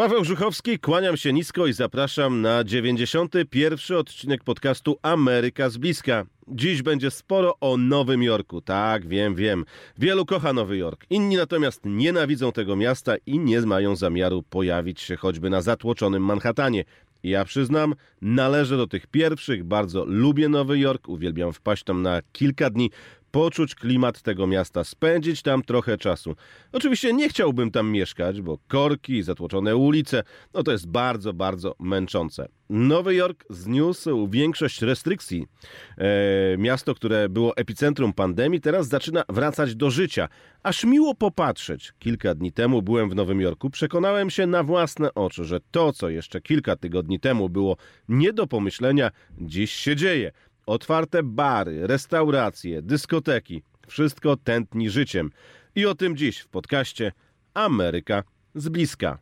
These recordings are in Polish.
Paweł Żuchowski, kłaniam się nisko i zapraszam na 91. odcinek podcastu Ameryka z bliska. Dziś będzie sporo o Nowym Jorku. Tak, wiem. Wielu kocha Nowy Jork. Inni natomiast nienawidzą tego miasta i nie mają zamiaru pojawić się choćby na zatłoczonym Manhattanie. Ja przyznam, należę do tych pierwszych, bardzo lubię Nowy Jork, uwielbiam wpaść tam na kilka dni, poczuć klimat tego miasta, spędzić tam trochę czasu. Oczywiście nie chciałbym tam mieszkać, bo korki, zatłoczone ulice, to jest bardzo męczące. Nowy Jork zniósł większość restrykcji. Miasto, które było epicentrum pandemii, teraz zaczyna wracać do życia. Aż miło popatrzeć. Kilka dni temu byłem w Nowym Jorku. Przekonałem się na własne oczy, że to, co jeszcze kilka tygodni temu było nie do pomyślenia, dziś się dzieje. Otwarte bary, restauracje, dyskoteki. Wszystko tętni życiem. I o tym dziś w podcaście Ameryka z bliska.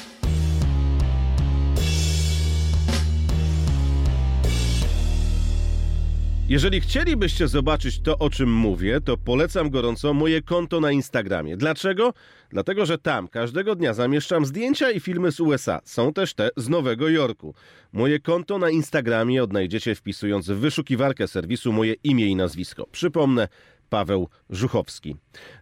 Jeżeli chcielibyście zobaczyć to, o czym mówię, to polecam gorąco moje konto na Instagramie. Dlaczego? Dlatego, że tam każdego dnia zamieszczam zdjęcia i filmy z USA. Są też te z Nowego Jorku. Moje konto na Instagramie odnajdziecie wpisując w wyszukiwarkę serwisu moje imię i nazwisko. Przypomnę, Paweł Żuchowski.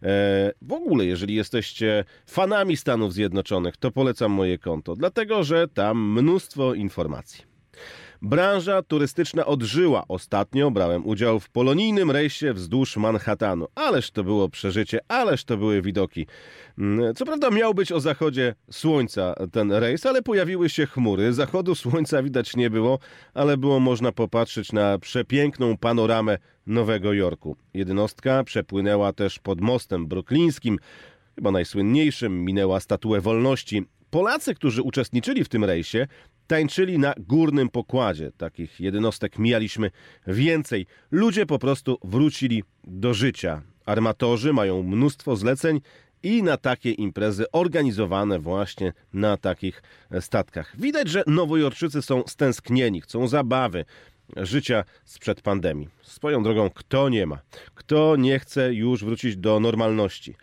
W ogóle, jeżeli jesteście fanami Stanów Zjednoczonych, to polecam moje konto, dlatego, że tam mnóstwo informacji. Branża turystyczna odżyła. Ostatnio brałem udział w polonijnym rejsie wzdłuż Manhattanu. Ależ to było przeżycie, ależ to były widoki. Co prawda miał być o zachodzie słońca ten rejs, ale pojawiły się chmury. Zachodu słońca widać nie było, ale było można popatrzeć na przepiękną panoramę Nowego Jorku. Jednostka przepłynęła też pod mostem bruklińskim, chyba najsłynniejszym, minęła Statuę Wolności. Polacy, którzy uczestniczyli w tym rejsie, tańczyli na górnym pokładzie. Takich jednostek mijaliśmy więcej. Ludzie po prostu wrócili do życia. Armatorzy mają mnóstwo zleceń i na takie imprezy organizowane właśnie na takich statkach. Widać, że nowojorczycy są stęsknieni, chcą zabawy, życia sprzed pandemii. Swoją drogą, kto nie ma? Kto nie chce już wrócić do normalności?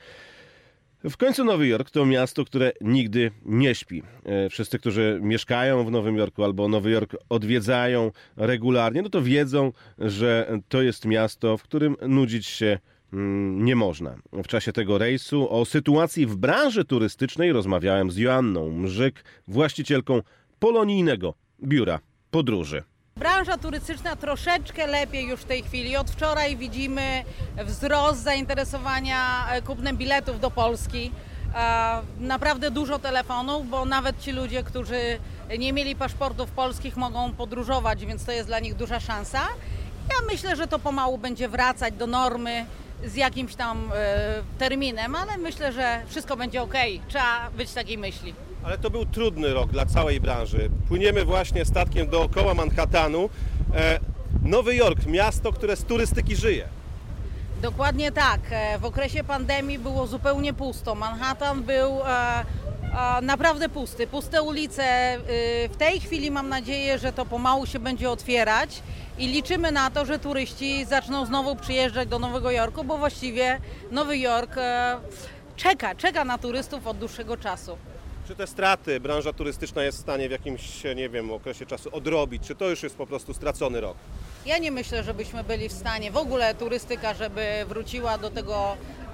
W końcu Nowy Jork to miasto, które nigdy nie śpi. Wszyscy, którzy mieszkają w Nowym Jorku albo Nowy Jork odwiedzają regularnie, to wiedzą, że to jest miasto, w którym nudzić się nie można. W czasie tego rejsu o sytuacji w branży turystycznej rozmawiałem z Joanną Mrzyk, właścicielką polonijnego biura podróży. Branża turystyczna troszeczkę lepiej już w tej chwili. Od wczoraj widzimy wzrost zainteresowania kupnem biletów do Polski. Naprawdę dużo telefonów, bo nawet ci ludzie, którzy nie mieli paszportów polskich, mogą podróżować, więc to jest dla nich duża szansa. Ja myślę, że to pomału będzie wracać do normy z jakimś tam terminem, ale myślę, że wszystko będzie okej. Trzeba być takiej myśli. Ale to był trudny rok dla całej branży. Płyniemy właśnie statkiem dookoła Manhattanu. Nowy Jork, miasto, które z turystyki żyje. Dokładnie tak. W okresie pandemii było zupełnie pusto. Manhattan był naprawdę pusty. Puste ulice. W tej chwili mam nadzieję, że to pomału się będzie otwierać i liczymy na to, że turyści zaczną znowu przyjeżdżać do Nowego Jorku, bo właściwie Nowy Jork czeka na turystów od dłuższego czasu. Czy te straty branża turystyczna jest w stanie w jakimś, okresie czasu odrobić? Czy to już jest po prostu stracony rok? Ja nie myślę, żebyśmy byli w stanie, w ogóle turystyka, żeby wróciła do tego,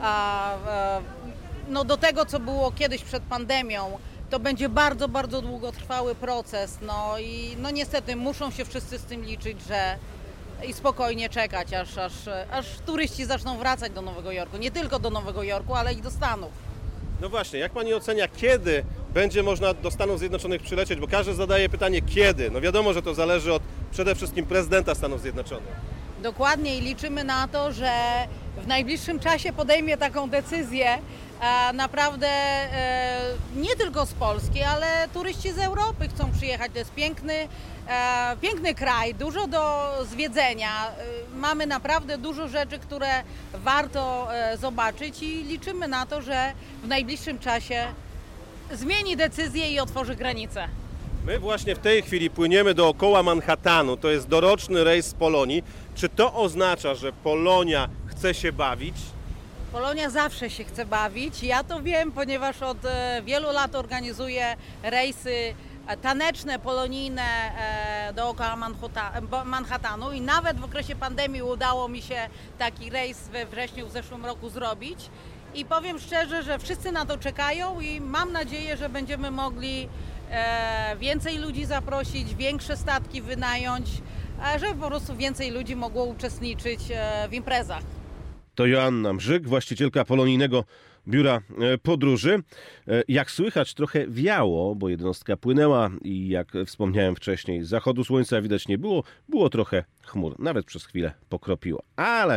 do tego, co było kiedyś przed pandemią. To będzie bardzo długotrwały proces. I niestety muszą się wszyscy z tym liczyć, i spokojnie czekać, aż turyści zaczną wracać do Nowego Jorku. Nie tylko do Nowego Jorku, ale i do Stanów. No właśnie, jak Pani ocenia, kiedy będzie można do Stanów Zjednoczonych przylecieć? Bo każdy zadaje pytanie, kiedy? No wiadomo, że to zależy od przede wszystkim prezydenta Stanów Zjednoczonych. Dokładnie i liczymy na to, że w najbliższym czasie podejmie taką decyzję. Naprawdę nie tylko z Polski, ale turyści z Europy chcą przyjechać. To jest piękny kraj, dużo do zwiedzenia. Mamy naprawdę dużo rzeczy, które warto zobaczyć i liczymy na to, że w najbliższym czasie zmieni decyzję i otworzy granice. My właśnie w tej chwili płyniemy dookoła Manhattanu. To jest doroczny rejs z Polonii. Czy to oznacza, że Polonia chce się bawić? Polonia zawsze się chce bawić. Ja to wiem, ponieważ od wielu lat organizuję rejsy taneczne, polonijne dookoła Manhattanu i nawet w okresie pandemii udało mi się taki rejs we wrześniu w zeszłym roku zrobić. I powiem szczerze, że wszyscy na to czekają i mam nadzieję, że będziemy mogli więcej ludzi zaprosić, większe statki wynająć, żeby po prostu więcej ludzi mogło uczestniczyć w imprezach. To Joanna Mrzyk, właścicielka polonijnego biura podróży. Jak słychać, trochę wiało, bo jednostka płynęła i jak wspomniałem wcześniej, zachodu słońca widać nie było. Było trochę chmur, nawet przez chwilę pokropiło. Ale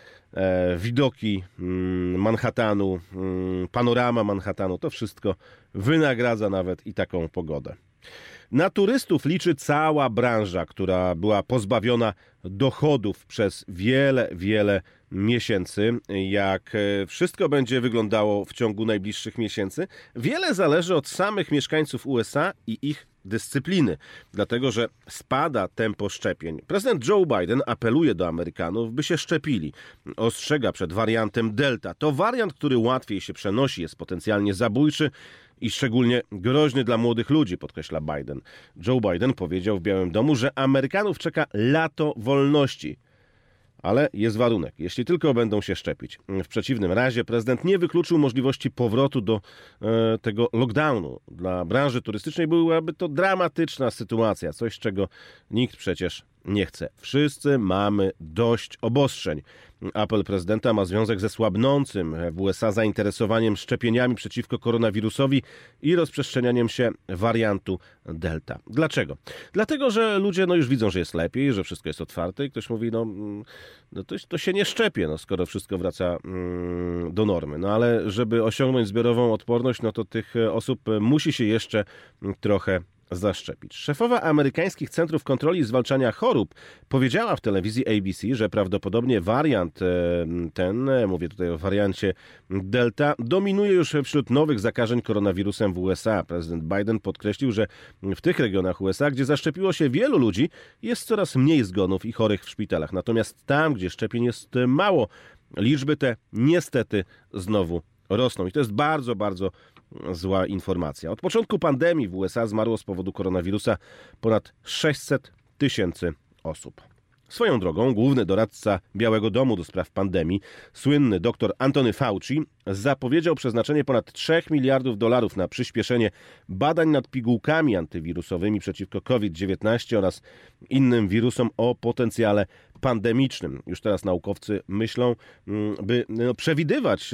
widoki Manhattanu, panorama Manhattanu, to wszystko wynagradza nawet i taką pogodę. Na turystów liczy cała branża, która była pozbawiona dochodów przez wiele miesięcy. Jak wszystko będzie wyglądało w ciągu najbliższych miesięcy, wiele zależy od samych mieszkańców USA i ich dyscypliny, dlatego że spada tempo szczepień. Prezydent Joe Biden apeluje do Amerykanów, by się szczepili. Ostrzega przed wariantem Delta. To wariant, który łatwiej się przenosi, jest potencjalnie zabójczy i szczególnie groźny dla młodych ludzi, podkreśla Biden. Joe Biden powiedział w Białym Domu, że Amerykanów czeka lato wolności. Ale jest warunek, jeśli tylko będą się szczepić. W przeciwnym razie prezydent nie wykluczył możliwości powrotu do tego lockdownu. Dla branży turystycznej byłaby to dramatyczna sytuacja, coś czego nikt przecież nie chce. Wszyscy mamy dość obostrzeń. Apel prezydenta ma związek ze słabnącym w USA zainteresowaniem szczepieniami przeciwko koronawirusowi i rozprzestrzenianiem się wariantu Delta. Dlaczego? Dlatego, że ludzie już widzą, że jest lepiej, że wszystko jest otwarte i ktoś mówi, to się nie szczepię, skoro wszystko wraca do normy. Ale żeby osiągnąć zbiorową odporność, to tych osób musi się jeszcze trochę zaszczepić. Szefowa amerykańskich Centrów Kontroli i Zwalczania Chorób powiedziała w telewizji ABC, że prawdopodobnie wariant ten, mówię tutaj o wariancie Delta, dominuje już wśród nowych zakażeń koronawirusem w USA. Prezydent Biden podkreślił, że w tych regionach USA, gdzie zaszczepiło się wielu ludzi, jest coraz mniej zgonów i chorych w szpitalach. Natomiast tam, gdzie szczepień jest mało, liczby te niestety znowu rosną. I to jest bardzo zła informacja. Od początku pandemii w USA zmarło z powodu koronawirusa ponad 600 000 osób. Swoją drogą główny doradca Białego Domu do spraw pandemii, słynny dr Anthony Fauci, zapowiedział przeznaczenie ponad $3 miliardów na przyspieszenie badań nad pigułkami antywirusowymi przeciwko COVID-19 oraz innym wirusom o potencjale pandemicznym. Już teraz naukowcy myślą, by przewidywać,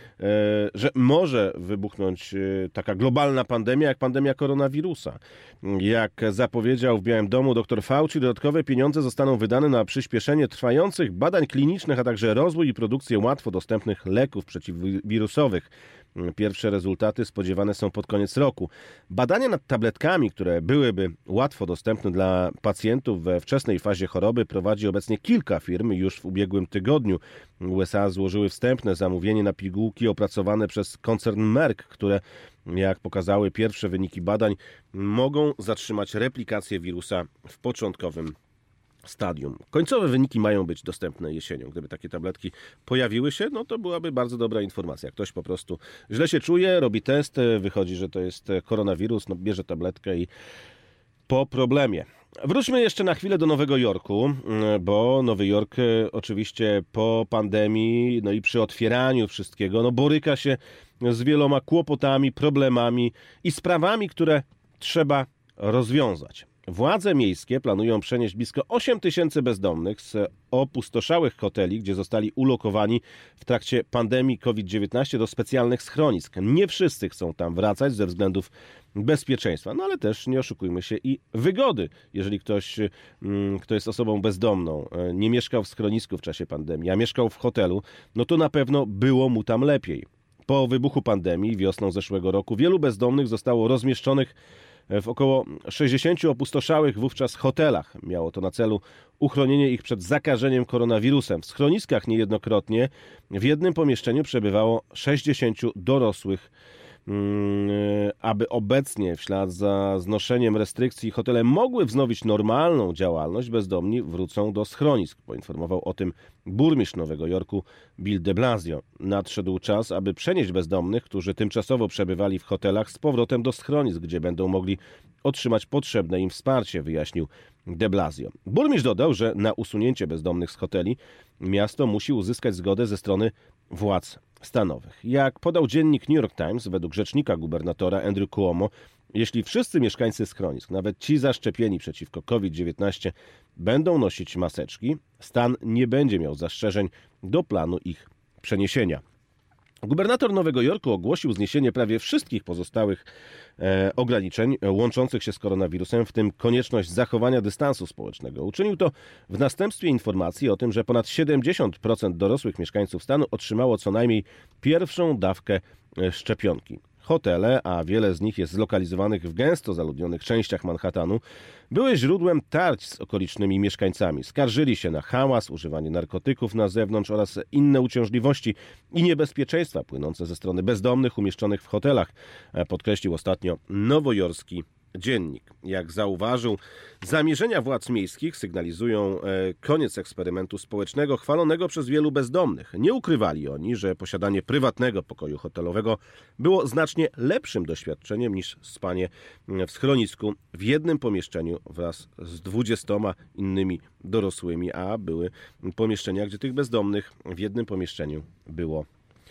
że może wybuchnąć taka globalna pandemia, jak pandemia koronawirusa. Jak zapowiedział w Białym Domu dr Fauci, dodatkowe pieniądze zostaną wydane na przyspieszenie trwających badań klinicznych, a także rozwój i produkcję łatwo dostępnych leków przeciwwirusowych. Pierwsze rezultaty spodziewane są pod koniec roku. Badania nad tabletkami, które byłyby łatwo dostępne dla pacjentów we wczesnej fazie choroby, prowadzi obecnie kilka firm. Już w ubiegłym tygodniu USA złożyły wstępne zamówienie na pigułki opracowane przez koncern Merck, które, jak pokazały pierwsze wyniki badań, mogą zatrzymać replikację wirusa w początkowym stadium. Końcowe wyniki mają być dostępne jesienią. Gdyby takie tabletki pojawiły się, to byłaby bardzo dobra informacja. Ktoś po prostu źle się czuje, robi test, wychodzi, że to jest koronawirus, bierze tabletkę i po problemie. Wróćmy jeszcze na chwilę do Nowego Jorku, bo Nowy Jork oczywiście po pandemii, i przy otwieraniu wszystkiego, boryka się z wieloma kłopotami, problemami i sprawami, które trzeba rozwiązać. Władze miejskie planują przenieść blisko 8 000 bezdomnych z opustoszałych hoteli, gdzie zostali ulokowani w trakcie pandemii COVID-19 do specjalnych schronisk. Nie wszyscy chcą tam wracać ze względów bezpieczeństwa, ale też nie oszukujmy się i wygody. Jeżeli ktoś, kto jest osobą bezdomną, nie mieszkał w schronisku w czasie pandemii, a mieszkał w hotelu, to na pewno było mu tam lepiej. Po wybuchu pandemii wiosną zeszłego roku wielu bezdomnych zostało rozmieszczonych w około 60 opustoszałych wówczas hotelach. Miało to na celu uchronienie ich przed zakażeniem koronawirusem. W schroniskach niejednokrotnie w jednym pomieszczeniu przebywało 60 dorosłych aby obecnie w ślad za znoszeniem restrykcji hotele mogły wznowić normalną działalność, bezdomni wrócą do schronisk. Poinformował o tym burmistrz Nowego Jorku Bill de Blasio. Nadszedł czas, aby przenieść bezdomnych, którzy tymczasowo przebywali w hotelach, z powrotem do schronisk, gdzie będą mogli otrzymać potrzebne im wsparcie, wyjaśnił de Blasio. Burmistrz dodał, że na usunięcie bezdomnych z hoteli miasto musi uzyskać zgodę ze strony władz stanowych. Jak podał dziennik New York Times, według rzecznika gubernatora Andrew Cuomo, jeśli wszyscy mieszkańcy schronisk, nawet ci zaszczepieni przeciwko COVID-19, będą nosić maseczki, stan nie będzie miał zastrzeżeń do planu ich przeniesienia. Gubernator Nowego Jorku ogłosił zniesienie prawie wszystkich pozostałych ograniczeń łączących się z koronawirusem, w tym konieczność zachowania dystansu społecznego. Uczynił to w następstwie informacji o tym, że ponad 70% dorosłych mieszkańców stanu otrzymało co najmniej pierwszą dawkę szczepionki. Hotele, a wiele z nich jest zlokalizowanych w gęsto zaludnionych częściach Manhattanu, były źródłem tarć z okolicznymi mieszkańcami. Skarżyli się na hałas, używanie narkotyków na zewnątrz oraz inne uciążliwości i niebezpieczeństwa płynące ze strony bezdomnych umieszczonych w hotelach, podkreślił ostatnio nowojorski dziennik. Jak zauważył, zamierzenia władz miejskich sygnalizują koniec eksperymentu społecznego chwalonego przez wielu bezdomnych. Nie ukrywali oni, że posiadanie prywatnego pokoju hotelowego było znacznie lepszym doświadczeniem niż spanie w schronisku w jednym pomieszczeniu wraz z 20 innymi dorosłymi, a były pomieszczenia, gdzie tych bezdomnych w jednym pomieszczeniu było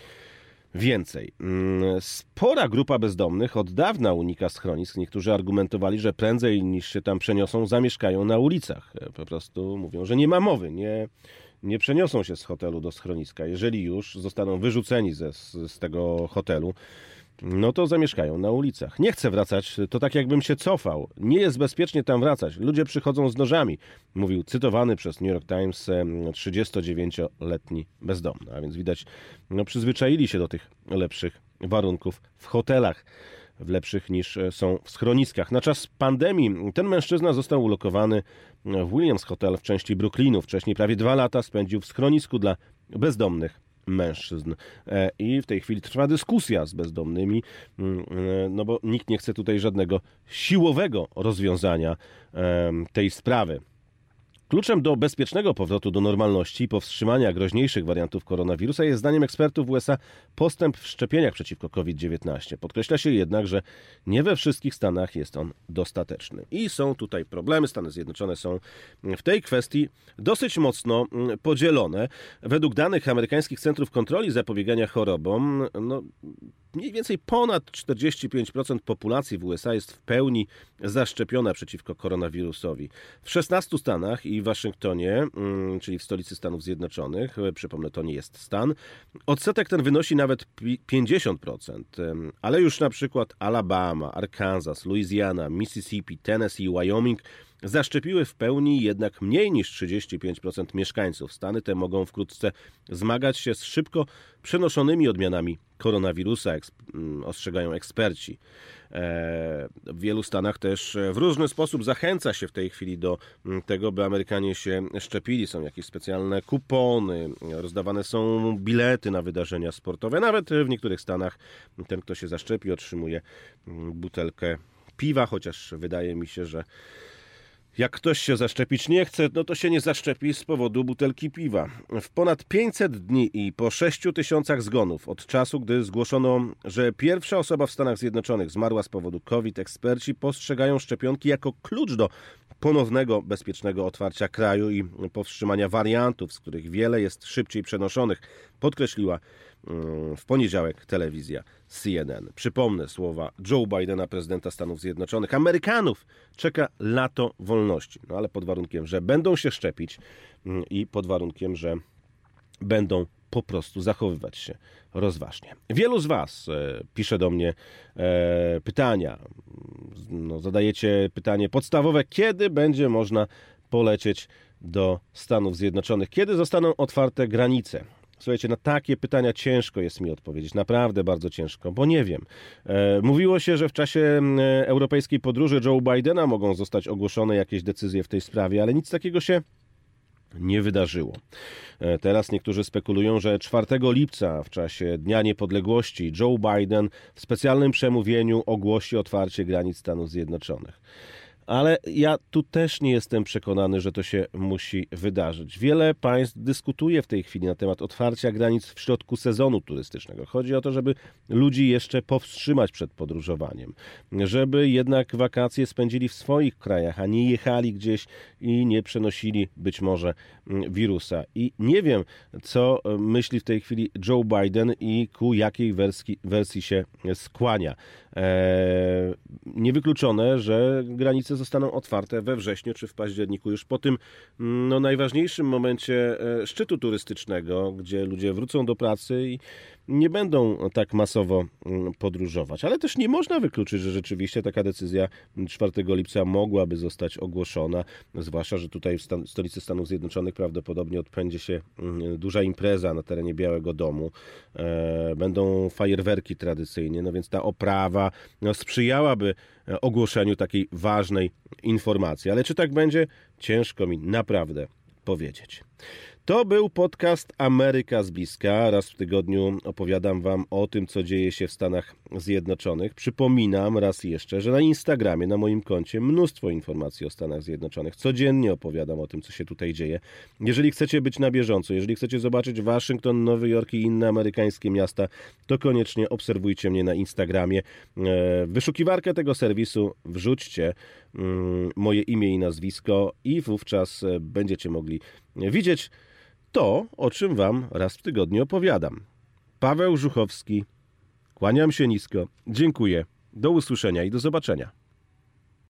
więcej. Spora grupa bezdomnych od dawna unika schronisk. Niektórzy argumentowali, że prędzej niż się tam przeniosą, zamieszkają na ulicach. Po prostu mówią, że nie ma mowy, nie przeniosą się z hotelu do schroniska. Jeżeli już zostaną wyrzuceni z tego hotelu, no to zamieszkają na ulicach. Nie chcę wracać, to tak jakbym się cofał. Nie jest bezpiecznie tam wracać. Ludzie przychodzą z nożami, mówił cytowany przez New York Times 39-letni bezdomny. A więc widać, przyzwyczaili się do tych lepszych warunków w hotelach, lepszych niż są w schroniskach. Na czas pandemii ten mężczyzna został ulokowany w Williams Hotel w części Brooklynu. Wcześniej prawie 2 lata spędził w schronisku dla bezdomnych mężczyzn. I w tej chwili trwa dyskusja z bezdomnymi, no bo nikt nie chce tutaj żadnego siłowego rozwiązania tej sprawy. Kluczem do bezpiecznego powrotu do normalności i powstrzymania groźniejszych wariantów koronawirusa jest zdaniem ekspertów w USA postęp w szczepieniach przeciwko COVID-19. Podkreśla się jednak, że nie we wszystkich stanach jest on dostateczny. I są tutaj problemy. Stany Zjednoczone są w tej kwestii dosyć mocno podzielone. Według danych amerykańskich Centrów Kontroli i Zapobiegania Chorobom, mniej więcej ponad 45% populacji w USA jest w pełni zaszczepiona przeciwko koronawirusowi. W 16 stanach i w Waszyngtonie, czyli w stolicy Stanów Zjednoczonych, przypomnę, to nie jest stan, odsetek ten wynosi nawet 50%, ale już na przykład Alabama, Arkansas, Louisiana, Mississippi, Tennessee, Wyoming zaszczepiły w pełni jednak mniej niż 35% mieszkańców. Stany te mogą wkrótce zmagać się z szybko przenoszonymi odmianami koronawirusa, ostrzegają eksperci. W wielu stanach też w różny sposób zachęca się w tej chwili do tego, by Amerykanie się szczepili. Są jakieś specjalne kupony, rozdawane są bilety na wydarzenia sportowe. Nawet w niektórych stanach ten, kto się zaszczepi, otrzymuje butelkę piwa, chociaż wydaje mi się, że jak ktoś się zaszczepić nie chce, no to się nie zaszczepi z powodu butelki piwa. W ponad 500 dni i po 6 000 zgonów od czasu, gdy zgłoszono, że pierwsza osoba w Stanach Zjednoczonych zmarła z powodu COVID, eksperci postrzegają szczepionki jako klucz do ponownego, bezpiecznego otwarcia kraju i powstrzymania wariantów, z których wiele jest szybciej przenoszonych, podkreśliła w poniedziałek telewizja CNN. Przypomnę słowa Joe Bidena, prezydenta Stanów Zjednoczonych. Amerykanów czeka lato wolności, ale pod warunkiem, że będą się szczepić i pod warunkiem, że będą po prostu zachowywać się rozważnie. Wielu z Was pisze do mnie pytania. Zadajecie pytanie podstawowe, kiedy będzie można polecieć do Stanów Zjednoczonych? Kiedy zostaną otwarte granice? Słuchajcie, na takie pytania ciężko jest mi odpowiedzieć. Naprawdę bardzo ciężko, bo nie wiem. Mówiło się, że w czasie europejskiej podróży Joe Bidena mogą zostać ogłoszone jakieś decyzje w tej sprawie, ale nic takiego się nie wydarzyło. Teraz niektórzy spekulują, że 4 lipca w czasie Dnia Niepodległości Joe Biden w specjalnym przemówieniu ogłosi otwarcie granic Stanów Zjednoczonych. Ale ja tu też nie jestem przekonany, że to się musi wydarzyć. Wiele państw dyskutuje w tej chwili na temat otwarcia granic w środku sezonu turystycznego. Chodzi o to, żeby ludzi jeszcze powstrzymać przed podróżowaniem, żeby jednak wakacje spędzili w swoich krajach, a nie jechali gdzieś i nie przenosili być może wirusa. I nie wiem, co myśli w tej chwili Joe Biden i ku jakiej wersji się skłania. Niewykluczone, że granice zostaną otwarte we wrześniu czy w październiku, już po tym najważniejszym momencie szczytu turystycznego, gdzie ludzie wrócą do pracy i nie będą tak masowo podróżować. Ale też nie można wykluczyć, że rzeczywiście taka decyzja 4 lipca mogłaby zostać ogłoszona, zwłaszcza, że tutaj w stolicy Stanów Zjednoczonych prawdopodobnie odbędzie się duża impreza na terenie Białego Domu. Będą fajerwerki tradycyjnie, no więc ta oprawa sprzyjałaby ogłoszeniu takiej ważnej informacji. Ale czy tak będzie? Ciężko mi naprawdę powiedzieć. To był podcast Ameryka z bliska. Raz w tygodniu opowiadam Wam o tym, co dzieje się w Stanach Zjednoczonych. Przypominam raz jeszcze, że na Instagramie, na moim koncie mnóstwo informacji o Stanach Zjednoczonych. Codziennie opowiadam o tym, co się tutaj dzieje. Jeżeli chcecie być na bieżąco, jeżeli chcecie zobaczyć Waszyngton, Nowy Jork i inne amerykańskie miasta, to koniecznie obserwujcie mnie na Instagramie. W wyszukiwarkę tego serwisu wrzućcie moje imię i nazwisko i wówczas będziecie mogli widzieć to, o czym Wam raz w tygodniu opowiadam. Paweł Żuchowski, kłaniam się nisko, dziękuję, do usłyszenia i do zobaczenia.